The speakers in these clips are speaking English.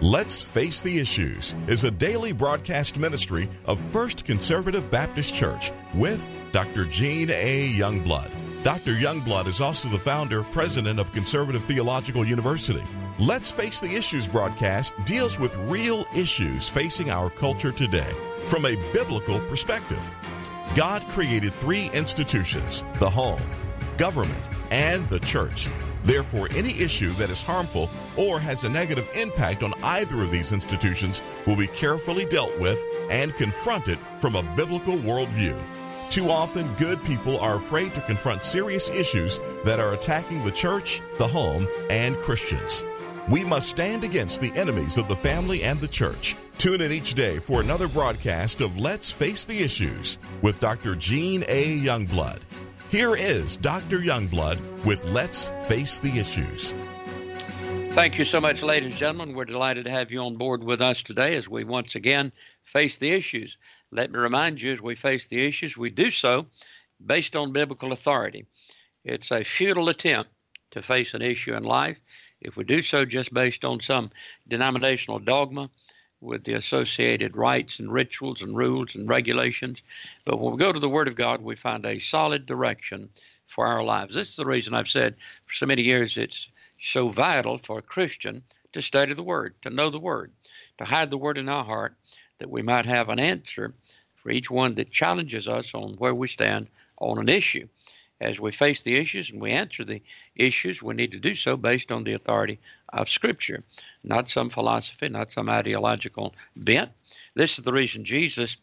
Let's Face the Issues is a daily broadcast ministry of First Conservative Baptist Church with Dr. Gene A. Youngblood. Dr. Youngblood is also the founder, president of Conservative Theological University. Let's Face the Issues broadcast deals with real issues facing our culture today from a biblical perspective. God created three institutions: the home, government, and the church. Therefore, any issue that is harmful or has a negative impact on either of these institutions will be carefully dealt with and confronted from a biblical worldview. Too often, good people are afraid to confront serious issues that are attacking the church, the home, and Christians. We must stand against the enemies of the family and the church. Tune in each day for another broadcast of Let's Face the Issues with Dr. Gene A. Youngblood. Here is Dr. Youngblood with Let's Face the Issues. Thank you so much, ladies and gentlemen. We're delighted to have you on board with us today as we once again face the issues. Let me remind you, as we face the issues, we do so based on biblical authority. It's a futile attempt to face an issue in life if we do so just based on some denominational dogma with the associated rites and rituals and rules and regulations. But when we go to the Word of God, we find a solid direction for our lives. This is the reason I've said for so many years it's so vital for a Christian to study the Word, to know the Word, to hide the Word in our heart, that we might have an answer for each one that challenges us on where we stand on an issue. As we face the issues and we answer the issues, we need to do so based on the authority of Scripture, not some philosophy, not some ideological bent. This is the reason Jesus,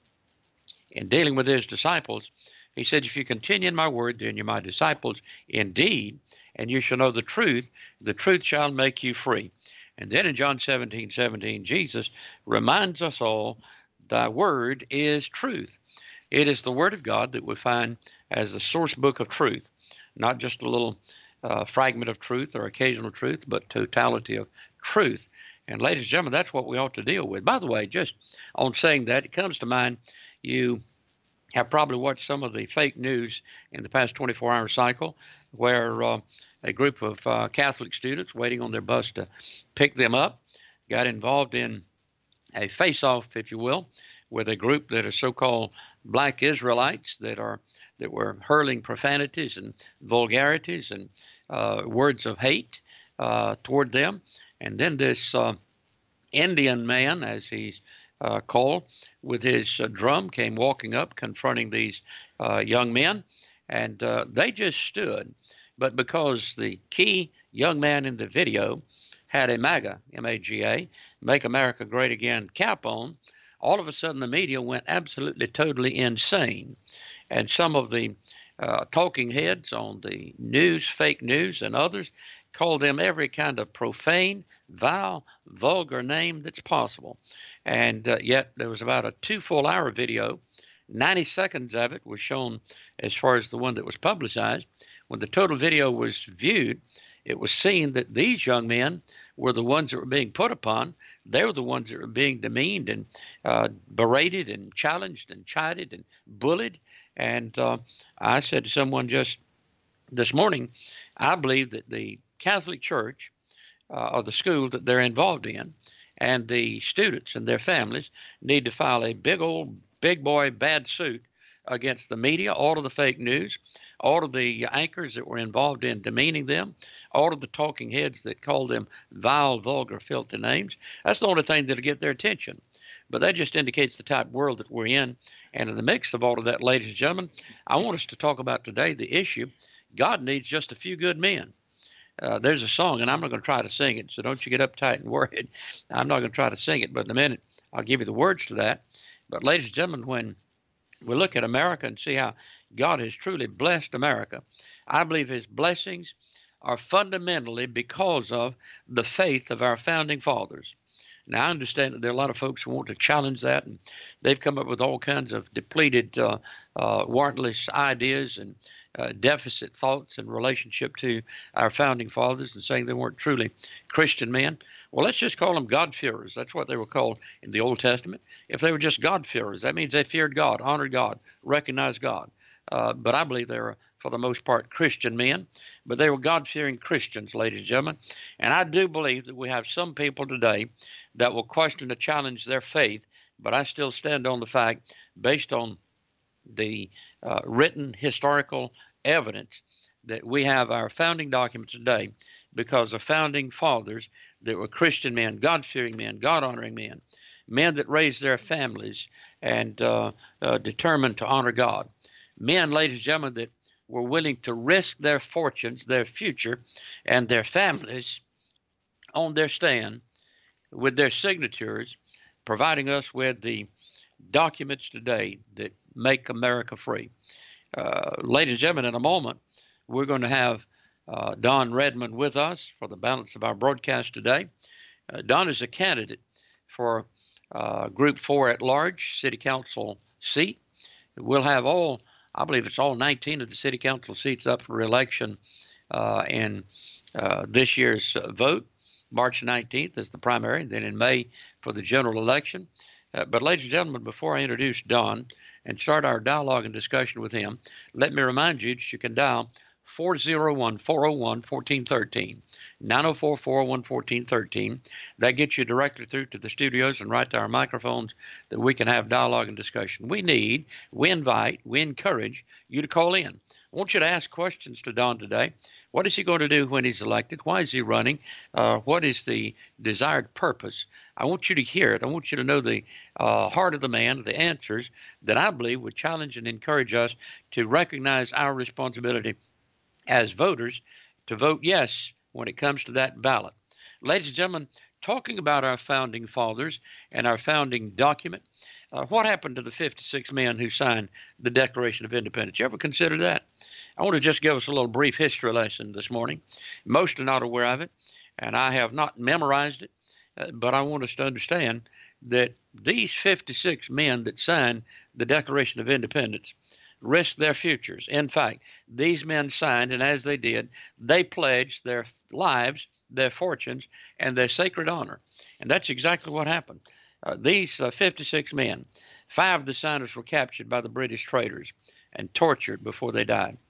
in dealing with his disciples, he said, if you continue in my word, then you're my disciples indeed, and you shall know the truth shall make you free. And then in John 17:17, Jesus reminds us all, thy word is truth. It is the Word of God that we find as the source book of truth, not just a little fragment of truth or occasional truth, but totality of truth. And ladies and gentlemen, that's what we ought to deal with. By the way, just on saying that, it comes to mind, you have probably watched some of the fake news in the past 24-hour cycle where a group of Catholic students waiting on their bus to pick them up got involved in a face-off, if you will, with a group that are so-called black Israelites that were hurling profanities and vulgarities and words of hate toward them. And then this Indian man, as he's called, with his drum came walking up, confronting these young men, and they just stood. But because the key young man in the video had a MAGA, M-A-G-A, Make America Great Again cap on, all of a sudden the media went absolutely, totally insane. And some of the talking heads on the news, fake news, and others called them every kind of profane, vile, vulgar name that's possible. And yet there was about a 2 full-hour video. 90 seconds of it was shown as far as the one that was publicized. When the total video was viewed, it was seen that these young men were the ones that were being put upon. They were the ones that were being demeaned and berated and challenged and chided and bullied. And I said to someone just this morning, I believe that the Catholic Church or the school that they're involved in and the students and their families need to file a big boy bad suit against the media, all of the fake news, all of the anchors that were involved in demeaning them, all of the talking heads that called them vile, vulgar, filthy names. That's the only thing that'll get their attention. But that just indicates the type of world that we're in. And in the mix of all of that, ladies and gentlemen, I want us to talk about today the issue, God needs just a few good men. There's a song, and I'm not going to try to sing it, so don't you get uptight and worried. I'm not going to try to sing it, but in a minute I'll give you the words to that. But ladies and gentlemen, when we look at America and see how God has truly blessed America, I believe his blessings are fundamentally because of the faith of our founding fathers. Now, I understand that there are a lot of folks who want to challenge that, and they've come up with all kinds of depleted, warrantless ideas and deficit thoughts in relationship to our founding fathers and saying they weren't truly Christian men. Well, let's just call them God-fearers. That's what they were called in the Old Testament. If they were just God-fearers, that means they feared God, honored God, recognized God. but I believe they were, for the most part, Christian men. But they were God-fearing Christians, ladies and gentlemen. And I do believe that we have some people today that will question and challenge their faith, but I still stand on the fact, based on the written historical evidence, that we have our founding documents today because of founding fathers that were Christian men, God-fearing men, God-honoring men, men that raised their families and determined to honor God. Men, ladies and gentlemen, that were willing to risk their fortunes, their future, and their families on their stand with their signatures, providing us with the documents today that make America free. Ladies and gentlemen, in a moment, we're going to have Don Redmond with us for the balance of our broadcast today. Don is a candidate for Group 4 at large city council seat. We'll have I believe it's all 19 of the city council seats up for re-election in this year's vote. March 19th is the primary, then in May for the general election. But ladies and gentlemen, before I introduce Don and start our dialogue and discussion with him, let me remind you that you can dial 401-401-1413, 904-401-1413. That gets you directly through to the studios and right to our microphones that we can have dialogue and discussion. We invite, we encourage you to call in. I want you to ask questions to Don today. What is he going to do when he's elected? Why is he running? What is the desired purpose? I want you to hear it. I want you to know the heart of the man, the answers that I believe would challenge and encourage us to recognize our responsibility as voters to vote yes when it comes to that ballot. Ladies and gentlemen, talking about our founding fathers and our founding document, what happened to the 56 men who signed the Declaration of Independence? You ever consider that? I want to just give us a little brief history lesson this morning. Most are not aware of it, and I have not memorized it, but I want us to understand that these 56 men that signed the Declaration of Independence risked their futures. In fact, these men signed, and as they did, they pledged their lives, their fortunes, and their sacred honor. And that's exactly what happened. These 56 men, 5 of the signers were captured by the British traitors and tortured before they died.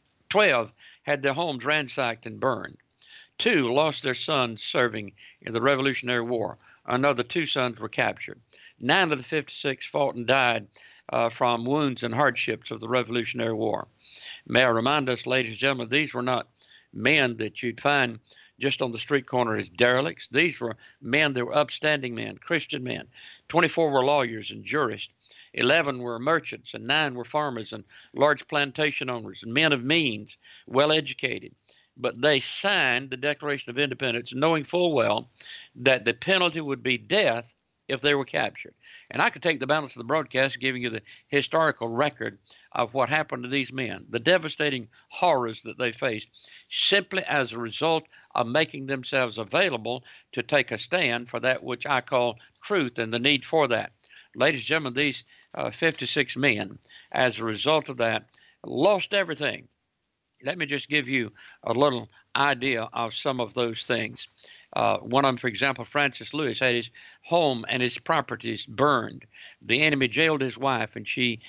12 had their homes ransacked and burned. 2 lost their sons serving in the Revolutionary War. Another 2 sons were captured. 9 of the 56 fought and died from wounds and hardships of the Revolutionary War. May I remind us, ladies and gentlemen, these were not men that you'd find just on the street corner as derelicts. These were men that were upstanding men, Christian men. 24 were lawyers and jurists. 11 were merchants, and 9 were farmers and large plantation owners and men of means, well educated. But they signed the Declaration of Independence knowing full well that the penalty would be death if they were captured. And I could take the balance of the broadcast giving you the historical record of what happened to these men, the devastating horrors that they faced, simply as a result of making themselves available to take a stand for that which I call truth and the need for that. Ladies and gentlemen, these 56 men, as a result of that, lost everything. Let me just give you a little idea of some of those things. One of them, for example, Francis Lewis had his home and his properties burned. The enemy jailed his wife, and she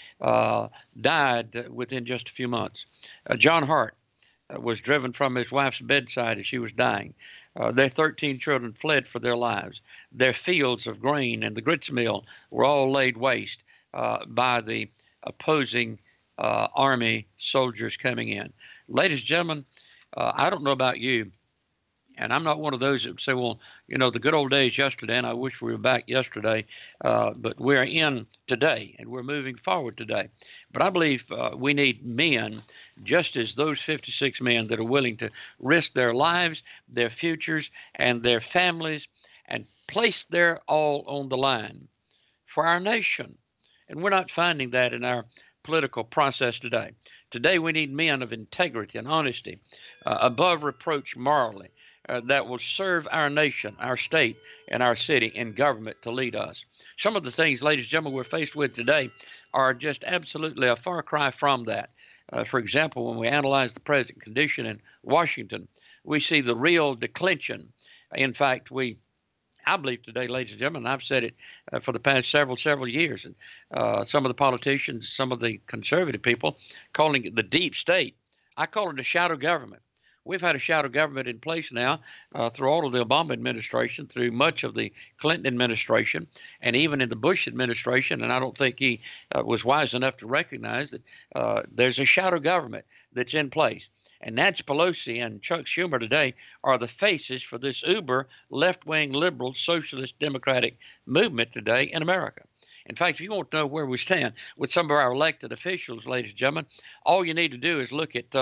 died within just a few months. John Hart was driven from his wife's bedside as she was dying. Their 13 children fled for their lives. Their fields of grain and the grits mill were all laid waste by the opposing army soldiers coming in. Ladies and gentlemen, I don't know about you, and I'm not one of those that say, well, the good old days yesterday, and I wish we were back yesterday, but we're in today, and we're moving forward today. But I believe we need men, just as those 56 men that are willing to risk their lives, their futures, and their families, and place their all on the line for our nation. And we're not finding that in our political process today. Today we need men of integrity and honesty, above reproach morally, that will serve our nation, our state, and our city and government to lead us. Some of the things, ladies and gentlemen, we're faced with today are just absolutely a far cry from that. For example, when we analyze the present condition in Washington, we see the real declension. In fact, I believe today, ladies and gentlemen, and I've said it for the past several years, and some of the politicians, some of the conservative people calling it the deep state. I call it a shadow government. We've had a shadow government in place now through all of the Obama administration, through much of the Clinton administration, and even in the Bush administration. And I don't think he was wise enough to recognize that there's a shadow government that's in place. And Nancy Pelosi and Chuck Schumer today are the faces for this uber left-wing liberal socialist democratic movement today in America. In fact, if you want to know where we stand with some of our elected officials, ladies and gentlemen, all you need to do is look at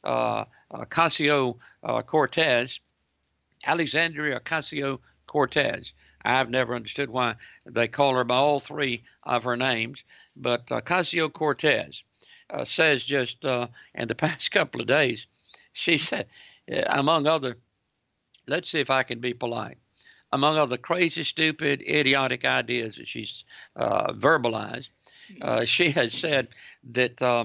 Ocasio-Cortez, Alexandria Ocasio-Cortez. I've never understood why they call her by all three of her names, but Ocasio-Cortez says just in the past couple of days, she said, among other, let's see if I can be polite, among other crazy, stupid, idiotic ideas that she's verbalized, she has said that the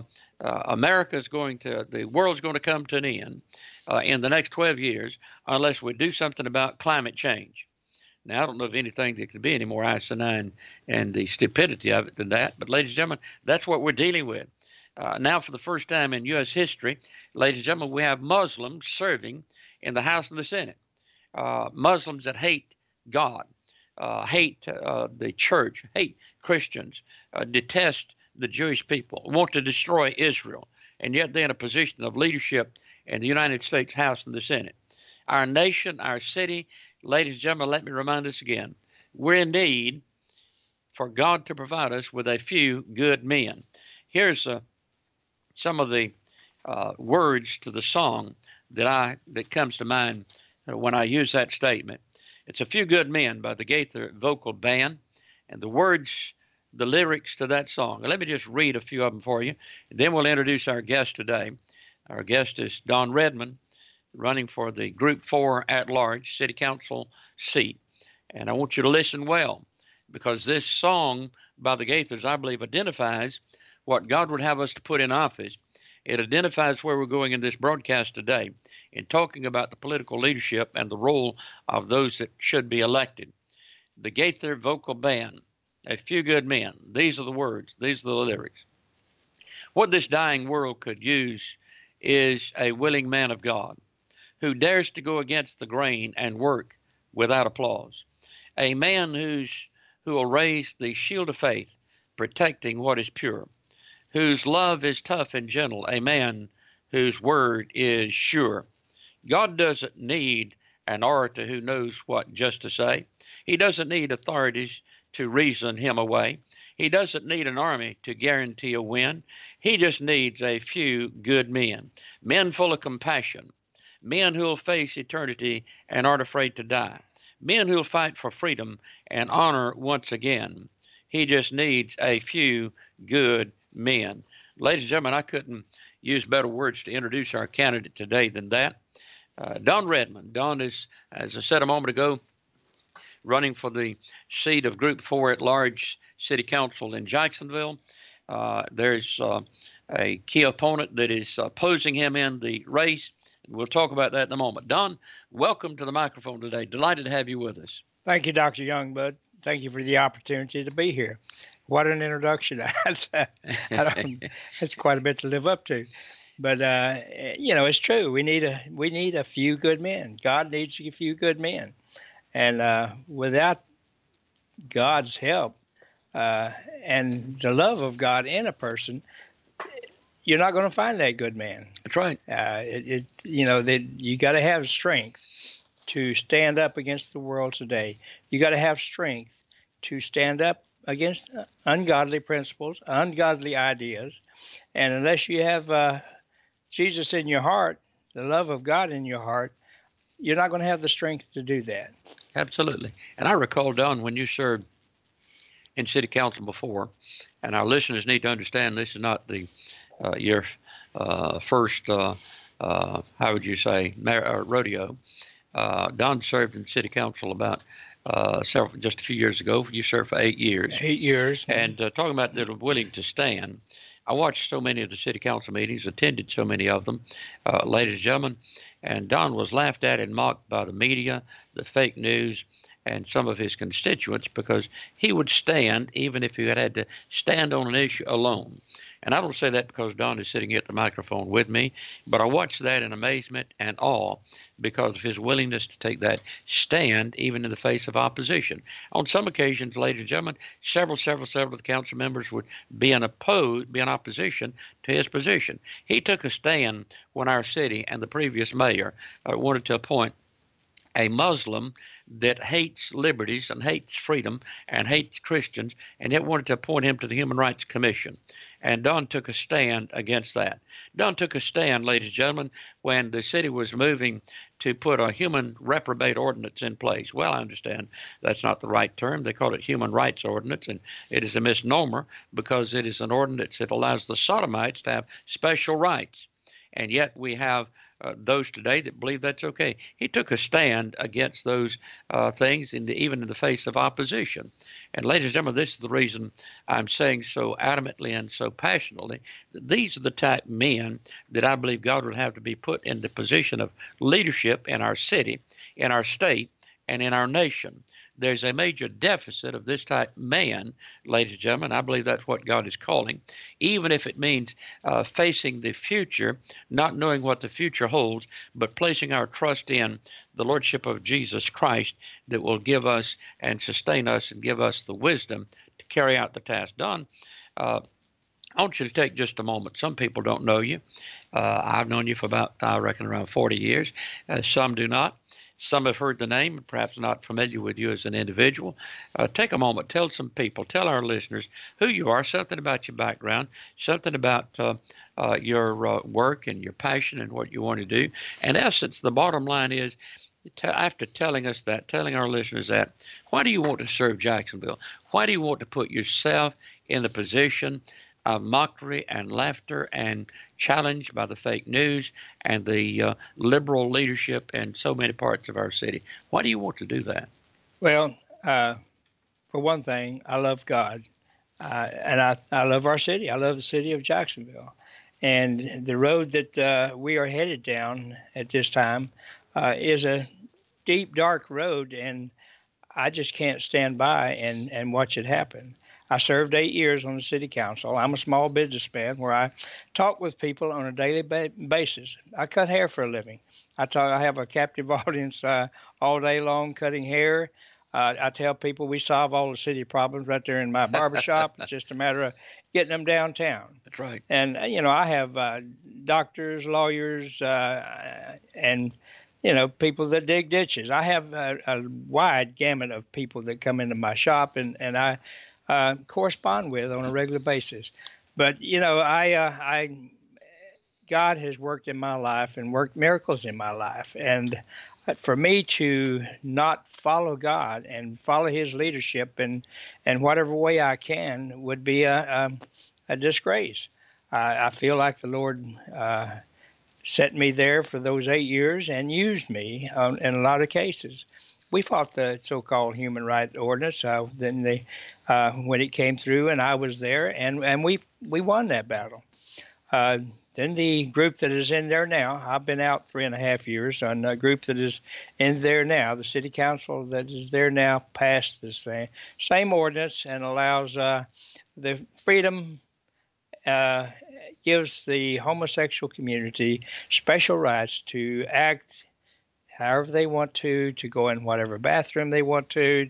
world's going to come to an end in the next 12 years unless we do something about climate change. Now, I don't know of anything that could be any more asinine and the stupidity of it than that. But, ladies and gentlemen, that's what we're dealing with. Now, for the first time in U.S. history, ladies and gentlemen, we have Muslims serving in the House and the Senate. Muslims that hate God, hate the church, hate Christians, detest the Jewish people, want to destroy Israel, and yet they're in a position of leadership in the United States House and the Senate. Our nation, our city, ladies and gentlemen, let me remind us again, we're in need for God to provide us with a few good men. Here's some of the words to the song that comes to mind when I use that statement. It's A Few Good Men by the Gaither Vocal Band, and the words, the lyrics to that song. Let me just read a few of them for you, and then we'll introduce our guest today. Our guest is Don Redmond, running for the Group 4 at-large city council seat. And I want you to listen well, because this song by the Gaithers, I believe, identifies what God would have us to put in office. It identifies where we're going in this broadcast today in talking about the political leadership and the role of those that should be elected. The Gaither Vocal Band, A Few Good Men. These are the words. These are the lyrics. What this dying world could use is a willing man of God who dares to go against the grain and work without applause. A man who will raise the shield of faith, protecting what is pure, whose love is tough and gentle, a man whose word is sure. God doesn't need an orator who knows what just to say. He doesn't need authorities to reason him away. He doesn't need an army to guarantee a win. He just needs a few good men, men full of compassion, men who will face eternity and aren't afraid to die, men who will fight for freedom and honor once again. He just needs a few good men. Ladies and gentlemen, I couldn't use better words to introduce our candidate today than that. Don Redmond. Don is, as I said a moment ago, running for the seat of Group 4 at-large city council in Jacksonville. There's a key opponent that is opposing him in the race. We'll talk about that in a moment. Don, welcome to the microphone today. Delighted to have you with us. Thank you, Dr. Youngblood. Thank you for the opportunity to be here. What an introduction. That's quite a bit to live up to. But, it's true. We need a few good men. God needs a few good men. And without God's help and the love of God in a person, you're not going to find that good man. That's right. You got to have strength to stand up against the world today. You got to have strength to stand up against ungodly principles, ungodly ideas. And unless you have Jesus in your heart, the love of God in your heart, you're not going to have the strength to do that. Absolutely. And I recall, Don, when you served in city council before, and our listeners need to understand this is not your first, how would you say, rodeo. Don served in city council about just a few years ago. You served for 8 years. 8 years. And talking about that are willing to stand, I watched so many of the city council meetings, attended so many of them, ladies and gentlemen, and Don was laughed at and mocked by the media, the fake news, and some of his constituents, because he would stand even if he had to stand on an issue alone. And I don't say that because Don is sitting here at the microphone with me, but I watch that in amazement and awe because of his willingness to take that stand even in the face of opposition. On some occasions, ladies and gentlemen, several of the council members would be in opposition to his position. He took a stand when our city and the previous mayor wanted to appoint a Muslim that hates liberties and hates freedom and hates Christians, and yet wanted to appoint him to the Human Rights Commission. And Don took a stand against that. Don took a stand, ladies and gentlemen, when the city was moving to put a human reprobate ordinance in place. Well, I understand that's not the right term. They call it human rights ordinance, and it is a misnomer because it is an ordinance that allows the sodomites to have special rights. And yet we have those today that believe that's okay. He took a stand against those things, even in the face of opposition. And ladies and gentlemen, this is the reason I'm saying so adamantly and so passionately that these are the type of men that I believe God would have to be put in the position of leadership in our city, in our state, and in our nation. There's a major deficit of this type of man, ladies and gentlemen. I believe that's what God is calling, even if it means facing the future, not knowing what the future holds, but placing our trust in the Lordship of Jesus Christ that will give us and sustain us and give us the wisdom to carry out the task. Don, I want you to take just a moment. Some people don't know you. I've known you for about, I reckon, around 40 years. Some do not. Some have heard the name, perhaps not familiar with you as an individual. Take a moment, tell some people, tell our listeners who you are, something about your background, something about your work and your passion and what you want to do. In essence, the bottom line is, after telling us that, telling our listeners that, why do you want to serve Jacksonville? Why do you want to put yourself in the position of mockery and laughter and challenge by the fake news and the liberal leadership in so many parts of our city? Why do you want to do that? Well, for one thing, I love God, and I love our city. I love the city of Jacksonville. And the road that we are headed down at this time is a deep, dark road, and I just can't stand by and watch it happen. I served 8 years on the city council. I'm a small businessman where I talk with people on a daily basis. I cut hair for a living. I have a captive audience all day long cutting hair. I tell people we solve all the city problems right there in my barbershop. It's just a matter of getting them downtown. That's right. And, I have doctors, lawyers, and people that dig ditches. I have a wide gamut of people that come into my shop, and I correspond with on a regular basis. But, God has worked in my life and worked miracles in my life. And for me to not follow God and follow his leadership in whatever way I can would be a disgrace. I feel like the Lord set me there for those 8 years and used me in a lot of cases. We fought the so-called human rights ordinance when it came through, and I was there, and we won that battle. Then the group that is in there now, I've been out 3.5 years, and a group that is in there now, the city council that is there now, passed this same ordinance and allows the freedom, gives the homosexual community special rights to act however they want to go in whatever bathroom they want to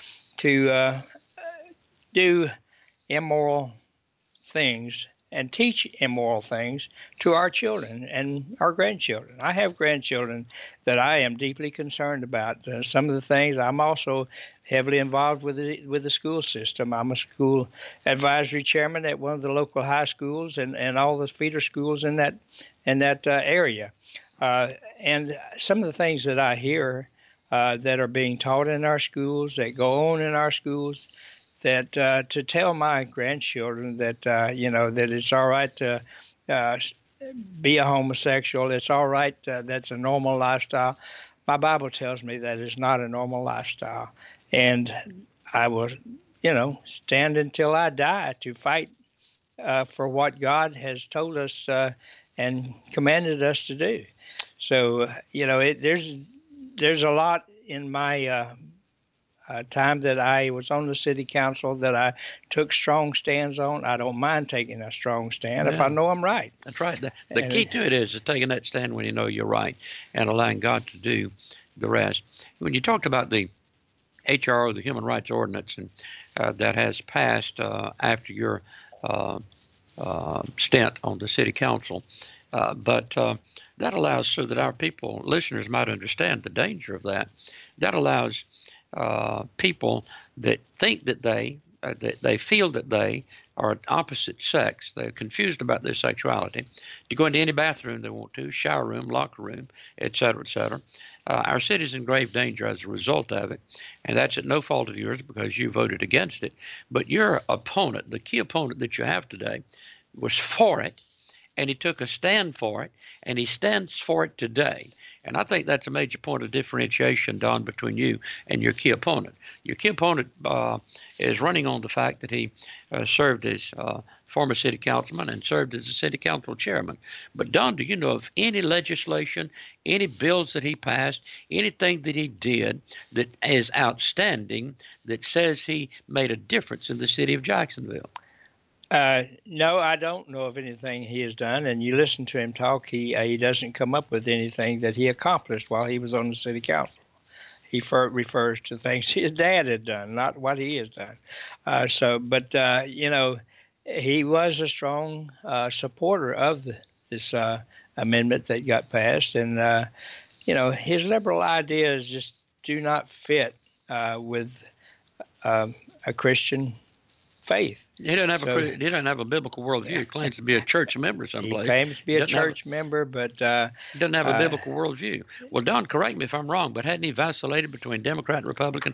do immoral things and teach immoral things to our children and our grandchildren. I have grandchildren that I am deeply concerned about. Some of the things, I'm also heavily involved with the school system. I'm a school advisory chairman at one of the local high schools and all the feeder schools in that area. And some of the things that I hear that are being taught in our schools, that go on in our schools, that to tell my grandchildren that, that it's all right to be a homosexual, it's all right, that's a normal lifestyle. My Bible tells me that it's not a normal lifestyle. And I will, stand until I die to fight for what God has told us and commanded us to do. So, there's a lot in my time that I was on the city council that I took strong stands on. I don't mind taking a strong stand if I know I'm right. That's right. The key to it is taking that stand when you know you're right and allowing God to do the rest. When you talked about the HRO, the Human Rights Ordinance, and that has passed after your stint on the city council, but that allows, so that our people, listeners, might understand the danger of that. That allows people that think that they feel that they are opposite sex, they're confused about their sexuality, to go into any bathroom they want to, shower room, locker room, et cetera, et cetera. Our city is in grave danger as a result of it, and that's at no fault of yours because you voted against it. But your opponent, the key opponent that you have today, was for it, and he took a stand for it, and he stands for it today. And I think that's a major point of differentiation, Don, between you and your key opponent. Your key opponent is running on the fact that he served as former city councilman and served as a city council chairman. But, Don, do you know of any legislation, any bills that he passed, anything that he did that is outstanding that says he made a difference in the city of Jacksonville? No, I don't know of anything he has done. And you listen to him talk, he doesn't come up with anything that he accomplished while he was on the city council. He refers to things his dad had done, not what he has done. He was a strong supporter of this amendment that got passed. And, his liberal ideas just do not fit with a Christian faith. He doesn't have a biblical worldview. He claims to be a church member someplace. He claims to be a church member, but he doesn't have a biblical worldview. Well, Don, correct me if I'm wrong, but hadn't he vacillated between Democrat and Republican?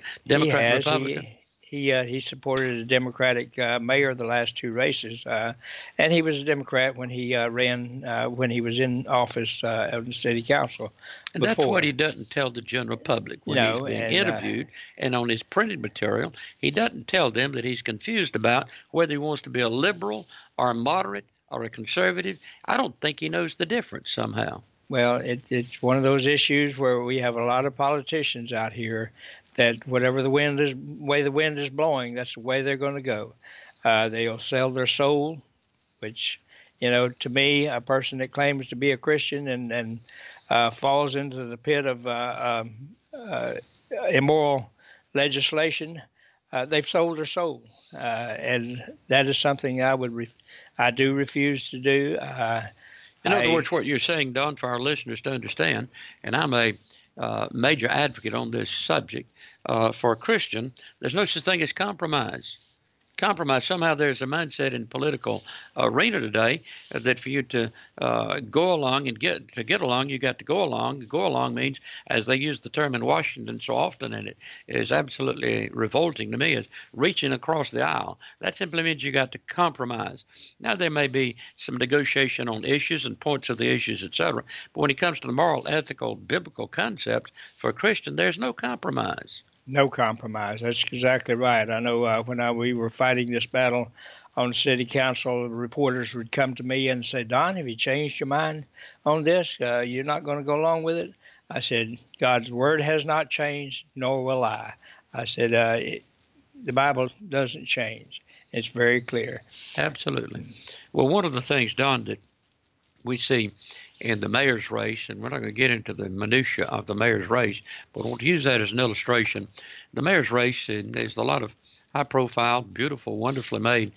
He supported a Democratic mayor the last two races, and he was a Democrat when he ran when he was in office of the city council. And that's what he doesn't tell the general public when he's being interviewed. And on his printed material, he doesn't tell them that he's confused about whether he wants to be a liberal or a moderate or a conservative. I don't think he knows the difference somehow. Well, it's one of those issues where we have a lot of politicians out here that whatever way the wind is blowing, that's the way they're going to go. They'll sell their soul, which, to me, a person that claims to be a Christian and falls into the pit of immoral legislation, they've sold their soul, and that is something I do refuse to do. In other words, what you're saying, Don, for our listeners to understand, and I'm a major advocate on this subject, for a Christian, there's no such thing as compromise. Somehow there's a mindset in political arena today that for you to go along and get along, you got to go along. Go along means, as they use the term in Washington so often, and it is absolutely revolting to me, is reaching across the aisle. That simply means you got to compromise. Now there may be some negotiation on issues and points of the issues, etc. But when it comes to the moral, ethical, biblical concept for a Christian, there's no compromise. No compromise. That's exactly right. I know when we were fighting this battle on city council, reporters would come to me and say, Don, have you changed your mind on this? You're not going to go along with it? I said, God's word has not changed, nor will I. I said, the Bible doesn't change. It's very clear. Absolutely. Well, one of the things, Don, that we see in the mayor's race, and we're not going to get into the minutia of the mayor's race, but I want to use that as an illustration. The mayor's race, and there's a lot of high-profile, beautiful, wonderfully made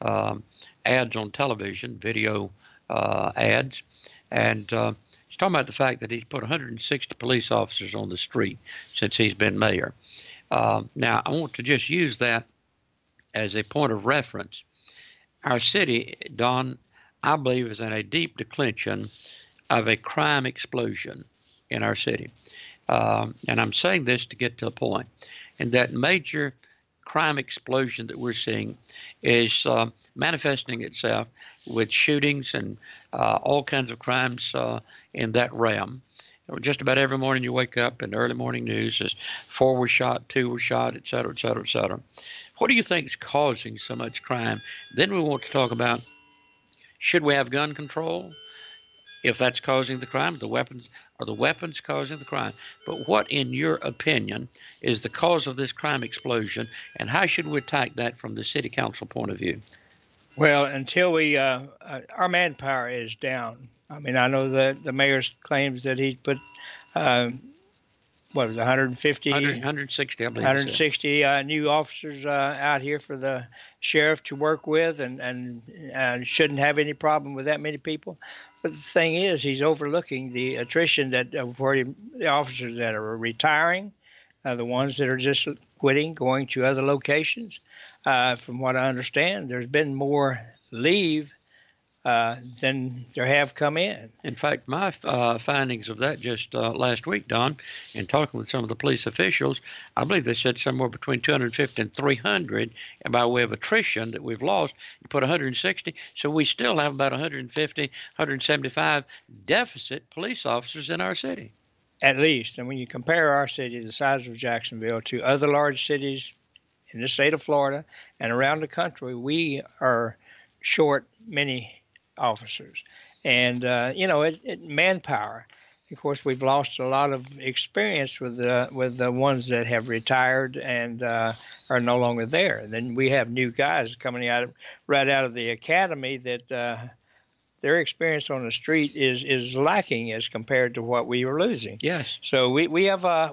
ads on television, video ads, and he's talking about the fact that he's put 160 police officers on the street since he's been mayor. Now, I want to just use that as a point of reference. Our city, Don, I believe, is in a deep declension of a crime explosion in our city. And I'm saying this to get to a point. And that major crime explosion that we're seeing is manifesting itself with shootings and all kinds of crimes in that realm. Just about every morning you wake up in the early morning news is 4 were shot, 2 were shot, et cetera, et cetera, et cetera. What do you think is causing so much crime? Then we want to talk about, should we have gun control? if that's causing the crime, the weapons causing the crime. But what, in your opinion, is the cause of this crime explosion, and how should we attack that from the city council point of view? Well, until we, our manpower is down. I mean, I know that the mayor claims that he's put, what was it, 150? 160, I believe. 160 new officers out here for the sheriff to work with, and shouldn't have any problem with that many people. But the thing is, he's overlooking the attrition that for the officers that are retiring, the ones that are just quitting, going to other locations. From what I understand, there's been more leave than there have come in. In fact, my findings of that just last week, Don, in talking with some of the police officials, I believe they said somewhere between 250 and 300 by way of attrition that we've lost. You put 160, so we still have about 150, 175 deficit police officers in our city. At least. And when you compare our city, the size of Jacksonville, to other large cities in the state of Florida and around the country, we are short many officers. And, manpower. Of course, we've lost a lot of experience with the ones that have retired and are no longer there. And then we have new guys coming right out of the academy that their experience on the street is lacking as compared to what we were losing. Yes. So we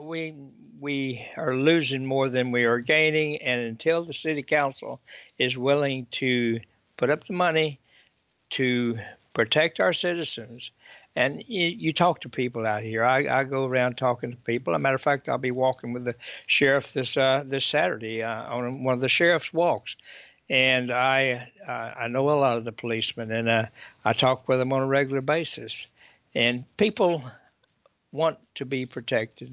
are losing more than we are gaining, and until the city council is willing to put up the money to protect our citizens, and you talk to people out here. I go around talking to people. As a matter of fact, I'll be walking with the sheriff this Saturday on one of the sheriff's walks. And I know a lot of the policemen, and I talk with them on a regular basis. And people want to be protected.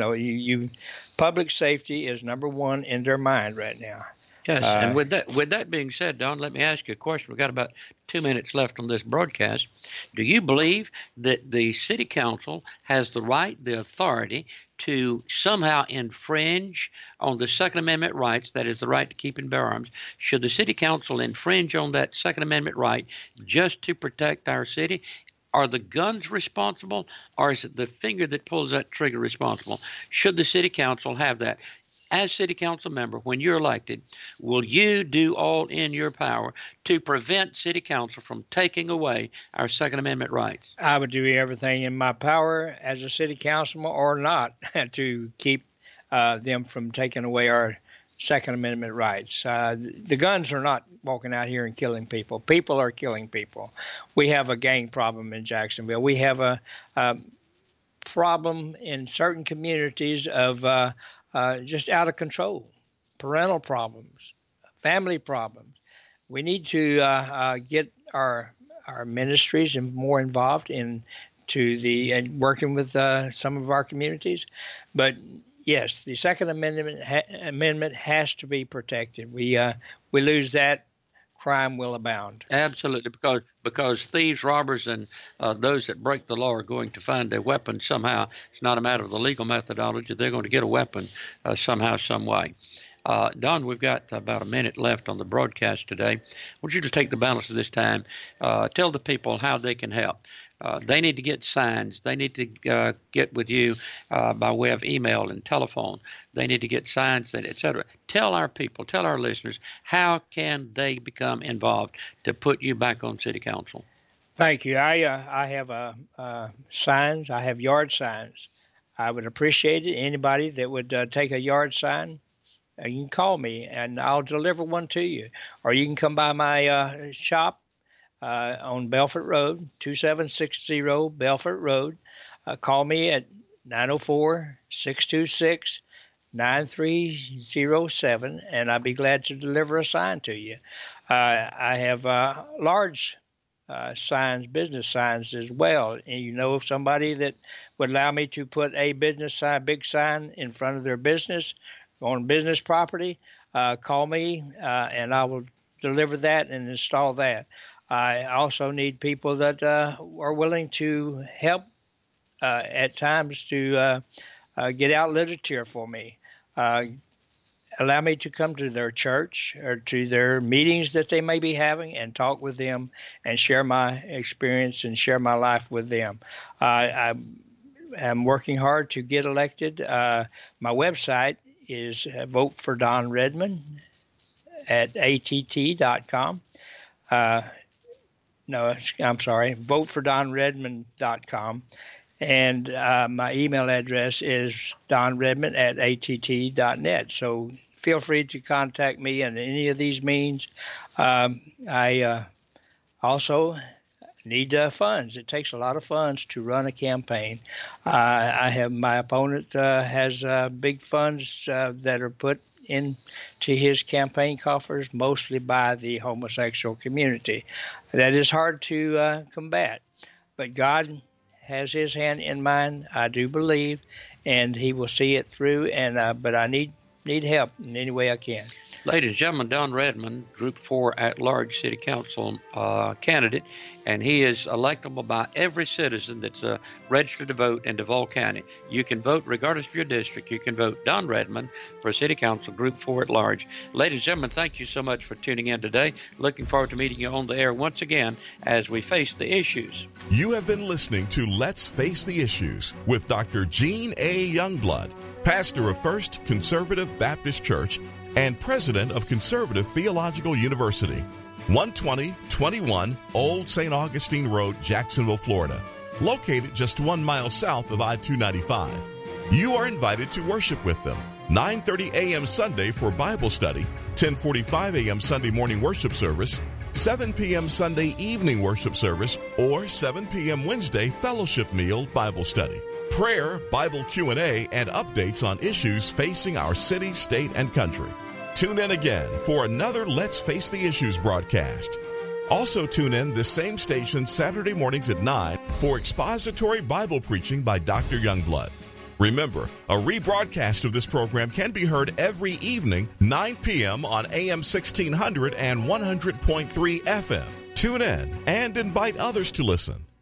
Public safety is number one in their mind right now. Yes, and with that being said, Don, let me ask you a question. We've got about 2 minutes left on this broadcast. Do you believe that the city council has the right, the authority to somehow infringe on the Second Amendment rights, that is the right to keep and bear arms? Should the city council infringe on that Second Amendment right just to protect our city? Are the guns responsible, or is it the finger that pulls that trigger responsible? Should the city council have that? As city council member, when you're elected, will you do all in your power to prevent city council from taking away our Second Amendment rights? I would do everything in my power as a city councilman or not to keep them from taking away our Second Amendment rights. The guns are not walking out here and killing people. People are killing people. We have a gang problem in Jacksonville. We have a problem in certain communities of just out of control, parental problems, family problems. We need to get our ministries more involved in working with some of our communities. But yes, the Second Amendment has to be protected. We lose that, crime will abound. Absolutely, because thieves, robbers, and those that break the law are going to find a weapon somehow. It's not a matter of the legal methodology. They're going to get a weapon somehow, some way. Don, we've got about a minute left on the broadcast today. I want you to take the balance of this time. Tell the people how they can help. They need to get signs. They need to get with you by way of email and telephone. They need to get signs, etc. Tell our people, tell our listeners, how can they become involved to put you back on city council? Thank you. I have signs. I have yard signs. I would appreciate it. Anybody that would take a yard sign, you can call me and I'll deliver one to you. Or you can come by my shop on Belfort Road, 2760 Belfort Road. Call me at 904-626-9307, and I'd be glad to deliver a sign to you. I have large signs, business signs as well. And you know somebody that would allow me to put a business sign, big sign in front of their business on business property, call me and I will deliver that and install that. I also need people that are willing to help at times to get out literature for me. allow me to come to their church or to their meetings that they may be having and talk with them and share my experience and share my life with them. I'm working hard to get elected. My website is Vote for Don Redmond at att.com. No, I'm sorry, votefordonredmond.com. And my email address is donredmond@att.net. So feel free to contact me in any of these means. I also need funds. It takes a lot of funds to run a campaign. My opponent has big funds that are put into his campaign coffers, mostly by the homosexual community. That is hard to combat, but God has his hand in mine, I do believe, and he will see it through. But I need help in any way I can. Ladies and gentlemen, Don Redmond, Group 4 at-large city council candidate, and he is electable by every citizen that's registered to vote in Duval County. You can vote regardless of your district. You can vote Don Redmond for city council, Group 4 at-large. Ladies and gentlemen, thank you so much for tuning in today. Looking forward to meeting you on the air once again as we face the issues. You have been listening to Let's Face the Issues with Dr. Gene A. Youngblood, pastor of First Conservative Baptist Church and president of Conservative Theological University, 12021 Old St. Augustine Road, Jacksonville, Florida, located just 1 mile south of I-295. You are invited to worship with them, 9:30 a.m. Sunday for Bible study, 10:45 a.m. Sunday morning worship service, 7 p.m. Sunday evening worship service, or 7 p.m. Wednesday fellowship meal Bible study. Prayer, Bible Q&A, and updates on issues facing our city, state, and country. Tune in again for another Let's Face the Issues broadcast. Also tune in this same station Saturday mornings at 9 for expository Bible preaching by Dr. Youngblood. Remember, a rebroadcast of this program can be heard every evening, 9 p.m. on AM 1600 and 100.3 FM. Tune in and invite others to listen.